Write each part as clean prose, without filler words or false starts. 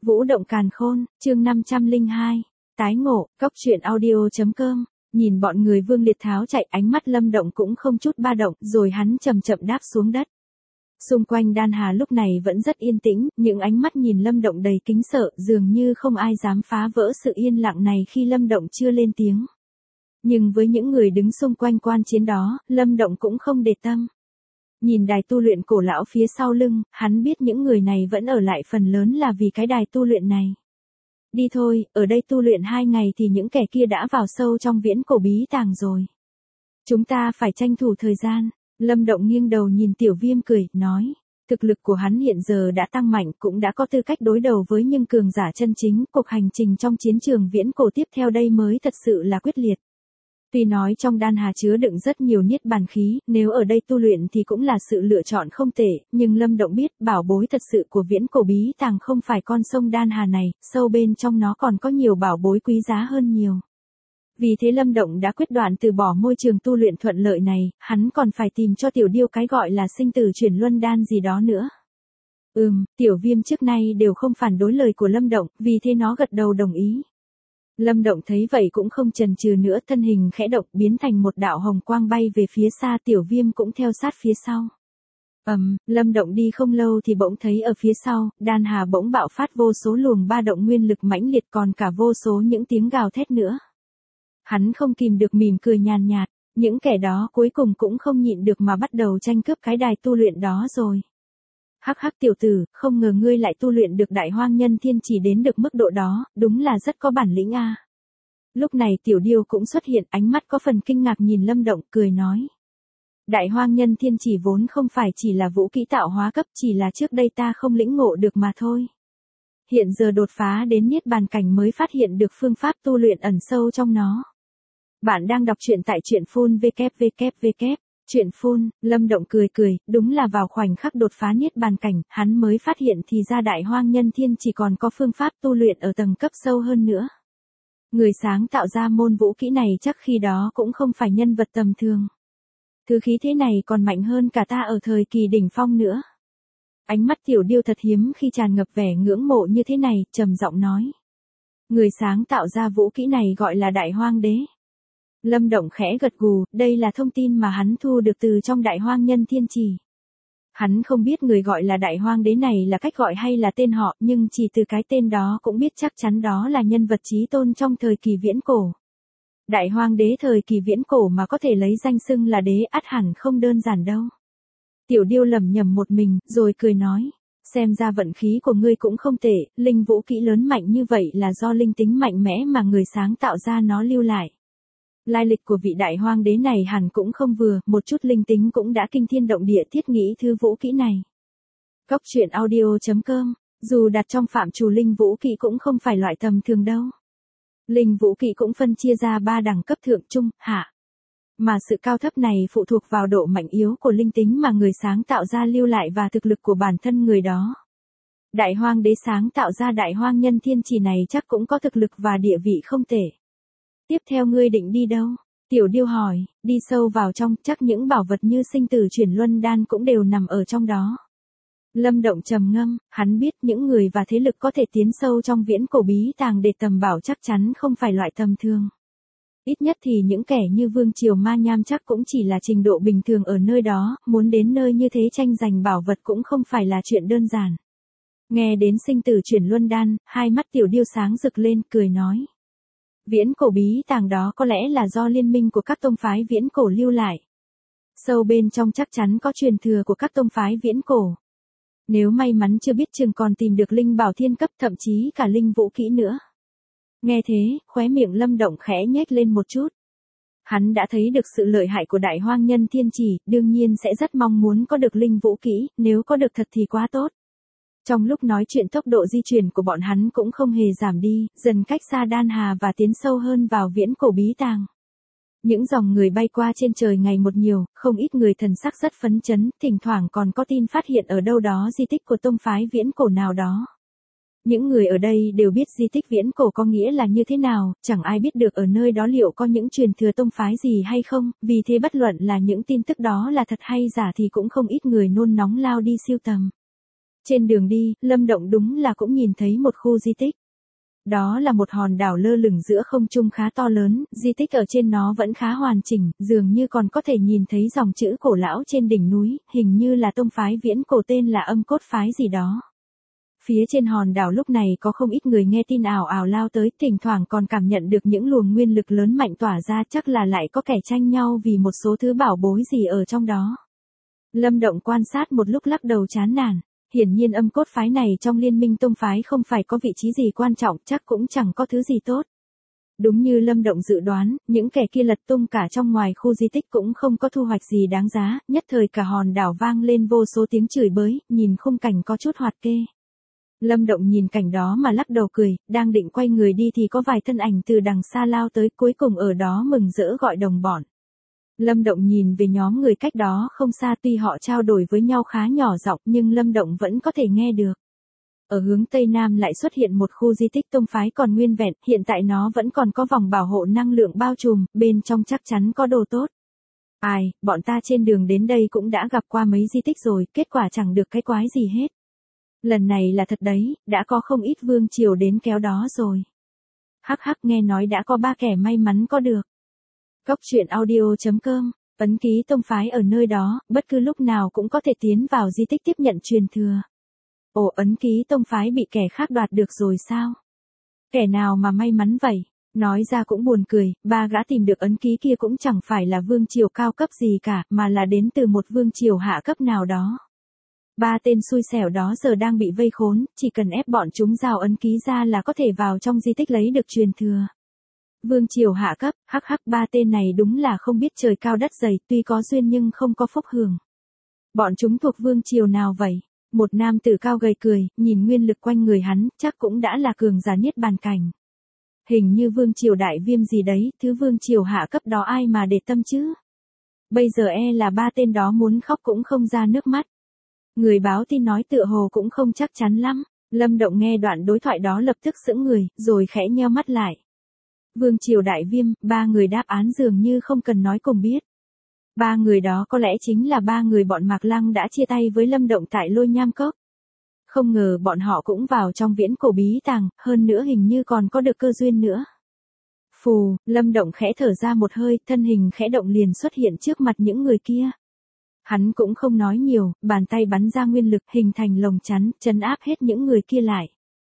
Vũ động càn khôn, chương 502. Tái ngộ, cóc truyện audio.com. Nhìn bọn người Vương Liệt tháo chạy, ánh mắt Lâm Động cũng không chút ba động, rồi hắn chậm chậm đáp xuống đất. Xung quanh Đan Hà lúc này vẫn rất yên tĩnh, những ánh mắt nhìn Lâm Động đầy kính sợ, dường như không ai dám phá vỡ sự yên lặng này khi Lâm Động chưa lên tiếng. Nhưng với những người đứng xung quanh quan chiến đó, Lâm Động cũng không để tâm. Nhìn đài tu luyện cổ lão phía sau lưng, hắn biết những người này vẫn ở lại phần lớn là vì cái đài tu luyện này. Đi thôi, ở đây tu luyện 2 ngày thì những kẻ kia đã vào sâu trong viễn cổ bí tàng rồi. Chúng ta phải tranh thủ thời gian. Lâm Động nghiêng đầu nhìn Tiểu Viêm cười, nói. Thực lực của hắn hiện giờ đã tăng mạnh, cũng đã có tư cách đối đầu với những cường giả chân chính. Cuộc hành trình trong chiến trường viễn cổ tiếp theo đây mới thật sự là quyết liệt. Tuy nói trong Đan Hà chứa đựng rất nhiều niết bàn khí, nếu ở đây tu luyện thì cũng là sự lựa chọn không tệ, nhưng Lâm Động biết bảo bối thật sự của viễn cổ bí tàng không phải con sông Đan Hà này, sâu bên trong nó còn có nhiều bảo bối quý giá hơn nhiều. Vì thế Lâm Động đã quyết đoán từ bỏ môi trường tu luyện thuận lợi này, hắn còn phải tìm cho Tiểu Điêu cái gọi là sinh tử chuyển luân đan gì đó nữa. Tiểu Viêm trước nay đều không phản đối lời của Lâm Động, vì thế nó gật đầu đồng ý. Lâm Động thấy vậy cũng không chần chừ nữa, thân hình khẽ động biến thành một đạo hồng quang bay về phía xa, Tiểu Viêm cũng theo sát phía sau. Lâm Động đi không lâu thì bỗng thấy ở phía sau, Đan Hà bỗng bạo phát vô số luồng ba động nguyên lực mãnh liệt, còn cả vô số những tiếng gào thét nữa. Hắn không kìm được mỉm cười nhàn nhạt, những kẻ đó cuối cùng cũng không nhịn được mà bắt đầu tranh cướp cái đài tu luyện đó rồi. Hắc hắc tiểu tử, không ngờ ngươi lại tu luyện được Đại Hoang Nhân Thiên Chỉ đến được mức độ đó, đúng là rất có bản lĩnh a. Lúc này Tiểu Điêu cũng xuất hiện, ánh mắt có phần kinh ngạc nhìn Lâm Động, cười nói. Đại Hoang Nhân Thiên Chỉ vốn không phải chỉ là vũ kỹ tạo hóa cấp, chỉ là trước đây ta không lĩnh ngộ được mà thôi. Hiện giờ đột phá đến niết bàn cảnh mới phát hiện được phương pháp tu luyện ẩn sâu trong nó. Bạn đang đọc truyện tại truyện phun www. Chuyện phun, Lâm Động cười, đúng là vào khoảnh khắc đột phá niết bàn cảnh, hắn mới phát hiện thì ra Đại Hoang Nhân Thiên chỉ còn có phương pháp tu luyện ở tầng cấp sâu hơn nữa. Người sáng tạo ra môn vũ kỹ này chắc khi đó cũng không phải nhân vật tầm thường. Thứ khí thế này còn mạnh hơn cả ta ở thời kỳ đỉnh phong nữa. Ánh mắt Tiểu Điêu thật hiếm khi tràn ngập vẻ ngưỡng mộ như thế này, trầm giọng nói. Người sáng tạo ra vũ kỹ này gọi là Đại Hoang Đế. Lâm Động khẽ gật gù, đây là thông tin mà hắn thu được từ trong Đại Hoang Nhân Thiên Chỉ. Hắn không biết người gọi là Đại Hoang Đế này là cách gọi hay là tên họ, nhưng chỉ từ cái tên đó cũng biết chắc chắn đó là nhân vật chí tôn trong thời kỳ viễn cổ. Đại Hoang Đế thời kỳ viễn cổ mà có thể lấy danh xưng là đế ắt hẳn không đơn giản đâu. Tiểu Điêu lẩm nhẩm một mình, rồi cười nói. Xem ra vận khí của ngươi cũng không tệ, linh vũ kỹ lớn mạnh như vậy là do linh tính mạnh mẽ mà người sáng tạo ra nó lưu lại. Lai lịch của vị Đại Hoang Đế này hẳn cũng không vừa, một chút linh tính cũng đã kinh thiên động địa thiết nghĩ thứ vũ kỹ này. Cóc truyện audio.com, dù đặt trong phạm trù linh vũ kỹ cũng không phải loại tầm thường đâu. Linh vũ kỹ cũng phân chia ra 3 đẳng cấp thượng trung, hạ. Mà sự cao thấp này phụ thuộc vào độ mạnh yếu của linh tính mà người sáng tạo ra lưu lại và thực lực của bản thân người đó. Đại Hoang Đế sáng tạo ra Đại Hoang Nhân Thiên Chỉ này chắc cũng có thực lực và địa vị không tệ. Tiếp theo ngươi định đi đâu? Tiểu Điêu hỏi, đi sâu vào trong, chắc những bảo vật như sinh tử chuyển luân đan cũng đều nằm ở trong đó. Lâm Động trầm ngâm, hắn biết những người và thế lực có thể tiến sâu trong viễn cổ bí tàng để tầm bảo chắc chắn không phải loại tầm thường. Ít nhất thì những kẻ như Vương Triều Ma Nham chắc cũng chỉ là trình độ bình thường ở nơi đó, muốn đến nơi như thế tranh giành bảo vật cũng không phải là chuyện đơn giản. Nghe đến sinh tử chuyển luân đan, hai mắt Tiểu Điêu sáng rực lên, cười nói. Viễn cổ bí tàng đó có lẽ là do liên minh của các tông phái viễn cổ lưu lại. Sâu bên trong chắc chắn có truyền thừa của các tông phái viễn cổ. Nếu may mắn chưa biết chừng còn tìm được linh bảo thiên cấp, thậm chí cả linh vũ kỹ nữa. Nghe thế, khóe miệng Lâm Động khẽ nhếch lên một chút. Hắn đã thấy được sự lợi hại của Đại Hoang Nhân Thiên Chỉ, đương nhiên sẽ rất mong muốn có được linh vũ kỹ, nếu có được thật thì quá tốt. Trong lúc nói chuyện tốc độ di chuyển của bọn hắn cũng không hề giảm đi, dần cách xa Đan Hà và tiến sâu hơn vào viễn cổ bí tàng. Những dòng người bay qua trên trời ngày một nhiều, không ít người thần sắc rất phấn chấn, thỉnh thoảng còn có tin phát hiện ở đâu đó di tích của tông phái viễn cổ nào đó. Những người ở đây đều biết di tích viễn cổ có nghĩa là như thế nào, chẳng ai biết được ở nơi đó liệu có những truyền thừa tông phái gì hay không, vì thế bất luận là những tin tức đó là thật hay giả thì cũng không ít người nôn nóng lao đi siêu tầm. Trên đường đi, Lâm Động đúng là cũng nhìn thấy một khu di tích. Đó là một hòn đảo lơ lửng giữa không trung khá to lớn, di tích ở trên nó vẫn khá hoàn chỉnh, dường như còn có thể nhìn thấy dòng chữ cổ lão trên đỉnh núi, hình như là tông phái viễn cổ tên là Âm Cốt phái gì đó. Phía trên hòn đảo lúc này có không ít người nghe tin ào ào lao tới, thỉnh thoảng còn cảm nhận được những luồng nguyên lực lớn mạnh tỏa ra, chắc là lại có kẻ tranh nhau vì một số thứ bảo bối gì ở trong đó. Lâm Động quan sát một lúc lắc đầu chán nản. Hiển nhiên Âm Cốt phái này trong Liên Minh tông phái không phải có vị trí gì quan trọng, chắc cũng chẳng có thứ gì tốt. Đúng như Lâm Động dự đoán, những kẻ kia lật tung cả trong ngoài khu di tích cũng không có thu hoạch gì đáng giá, nhất thời cả hòn đảo vang lên vô số tiếng chửi bới, nhìn khung cảnh có chút hoạt kê. Lâm Động nhìn cảnh đó mà lắc đầu cười, đang định quay người đi thì có vài thân ảnh từ đằng xa lao tới, cuối cùng ở đó mừng rỡ gọi đồng bọn. Lâm Động nhìn về nhóm người cách đó không xa, tuy họ trao đổi với nhau khá nhỏ giọng nhưng Lâm Động vẫn có thể nghe được. Ở hướng Tây Nam lại xuất hiện một khu di tích tông phái còn nguyên vẹn, hiện tại nó vẫn còn có vòng bảo hộ năng lượng bao trùm, bên trong chắc chắn có đồ tốt. Ai, bọn ta trên đường đến đây cũng đã gặp qua mấy di tích rồi, kết quả chẳng được cái quái gì hết. Lần này là thật đấy, đã có không ít vương triều đến kéo đó rồi. Hắc hắc, nghe nói đã có 3 kẻ may mắn có được. Cốc truyện audio.com, ấn ký tông phái ở nơi đó, bất cứ lúc nào cũng có thể tiến vào di tích tiếp nhận truyền thừa. Ồ, ấn ký tông phái bị kẻ khác đoạt được rồi sao? Kẻ nào mà may mắn vậy? Nói ra cũng buồn cười, 3 gã tìm được ấn ký kia cũng chẳng phải là vương triều cao cấp gì cả, mà là đến từ một vương triều hạ cấp nào đó. 3 tên xui xẻo đó giờ đang bị vây khốn, chỉ cần ép bọn chúng giao ấn ký ra là có thể vào trong di tích lấy được truyền thừa. Vương triều hạ cấp, hắc hắc, 3 tên này đúng là không biết trời cao đất dày, tuy có duyên nhưng không có phúc hưởng. Bọn chúng thuộc vương triều nào vậy? Một nam tử cao gầy cười, nhìn nguyên lực quanh người hắn, chắc cũng đã là cường giả niết bàn cảnh. Hình như vương triều đại viêm gì đấy, thứ vương triều hạ cấp đó ai mà để tâm chứ? Bây giờ là 3 tên đó muốn khóc cũng không ra nước mắt. Người báo tin nói tựa hồ cũng không chắc chắn lắm. Lâm Động nghe đoạn đối thoại đó lập tức sững người, rồi khẽ nheo mắt lại. Vương triều đại viêm, 3 người đáp án dường như không cần nói cùng biết. 3 người đó có lẽ chính là 3 người bọn Mạc Lăng đã chia tay với Lâm Động tại Lôi Nham Cốc. Không ngờ bọn họ cũng vào trong viễn cổ bí tàng, hơn nữa hình như còn có được cơ duyên nữa. Phù, Lâm Động khẽ thở ra một hơi, thân hình khẽ động liền xuất hiện trước mặt những người kia. Hắn cũng không nói nhiều, bàn tay bắn ra nguyên lực hình thành lồng chắn, trấn áp hết những người kia lại.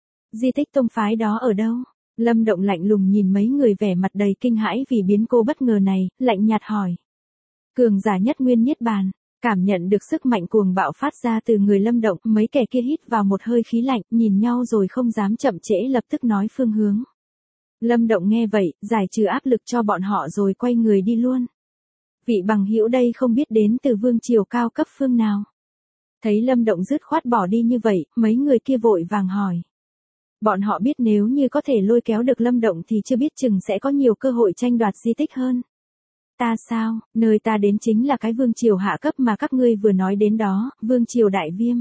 Di tích tông phái đó ở đâu? Lâm Động lạnh lùng nhìn mấy người vẻ mặt đầy kinh hãi vì biến cố bất ngờ này, lạnh nhạt hỏi. Cường giả nhất nguyên niết bàn, cảm nhận được sức mạnh cuồng bạo phát ra từ người Lâm Động, mấy kẻ kia hít vào một hơi khí lạnh, nhìn nhau rồi không dám chậm trễ lập tức nói phương hướng. Lâm Động nghe vậy, giải trừ áp lực cho bọn họ rồi quay người đi luôn. Vị bằng hữu đây không biết đến từ vương triều cao cấp phương nào. Thấy Lâm Động dứt khoát bỏ đi như vậy, mấy người kia vội vàng hỏi. Bọn họ biết nếu như có thể lôi kéo được Lâm Động thì chưa biết chừng sẽ có nhiều cơ hội tranh đoạt di tích hơn. Ta sao, nơi ta đến chính là cái vương triều hạ cấp mà các ngươi vừa nói đến đó, vương triều đại viêm.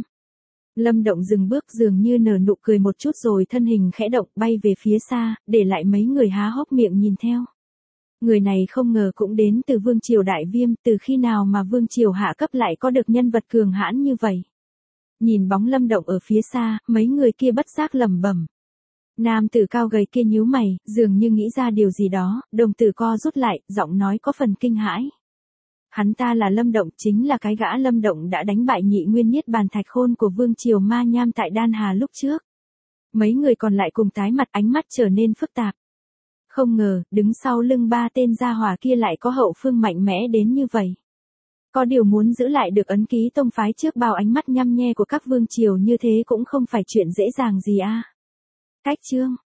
Lâm Động dừng bước dường như nở nụ cười một chút rồi thân hình khẽ động bay về phía xa, để lại mấy người há hốc miệng nhìn theo. Người này không ngờ cũng đến từ vương triều đại viêm, từ khi nào mà vương triều hạ cấp lại có được nhân vật cường hãn như vậy. Nhìn bóng Lâm Động ở phía xa, mấy người kia bất giác lẩm bẩm. Nam tử cao gầy kia nhíu mày, dường như nghĩ ra điều gì đó, đồng tử co rút lại, giọng nói có phần kinh hãi. Hắn ta là Lâm Động, chính là cái gã Lâm Động đã đánh bại nhị nguyên niết bàn thạch khôn của vương triều ma nham tại Đan Hà lúc trước. Mấy người còn lại cùng tái mặt, ánh mắt trở nên phức tạp. Không ngờ, đứng sau lưng 3 tên gia hỏa kia lại có hậu phương mạnh mẽ đến như vậy. Có điều muốn giữ lại được ấn ký tông phái trước bao ánh mắt nhăm nhe của các vương triều như thế cũng không phải chuyện dễ dàng gì a. Cách chương